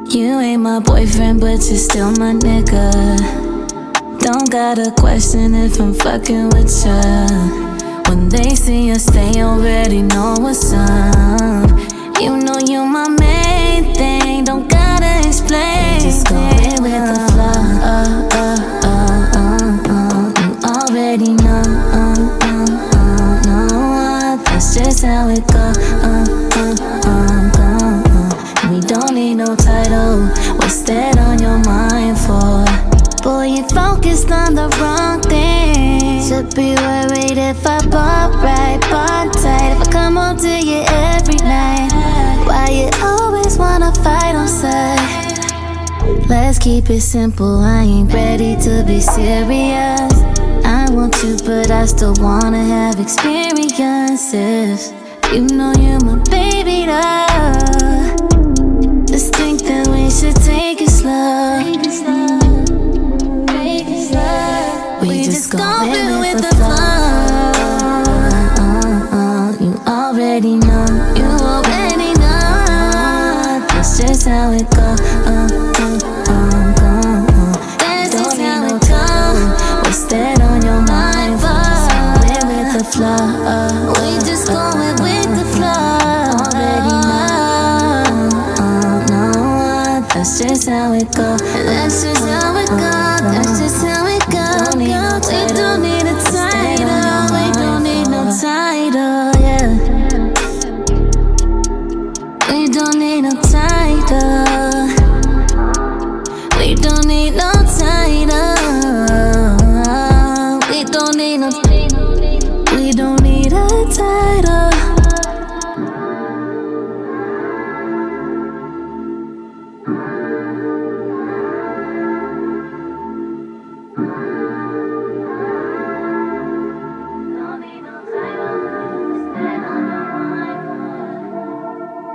You ain't my boyfriend, but you're still my nigga. Don't gotta question if I'm fucking with ya. When they see us, they already know what's up. You know you my main thing, don't gotta explain. Just go in with the flow. You already know. That's just how it go. We don't need no title. What's that on your mind for? Boy, you focused on the wrong thing. Should be worried if I bought right, bought tight. If I come home to you every night. Why you always wanna fight on sight? Let's keep it simple, I ain't ready to be serious. I want you, but I still wanna have experiences. You know you're my baby, though. Just think that we should take it slow. We just going with the flow. You already know. You already know. That's just how it go. That's just how it go. What's that on your mind for? Going with the flow. We just going with the flow. Already know. That's just how it go. That's just how it go. That's just how it go.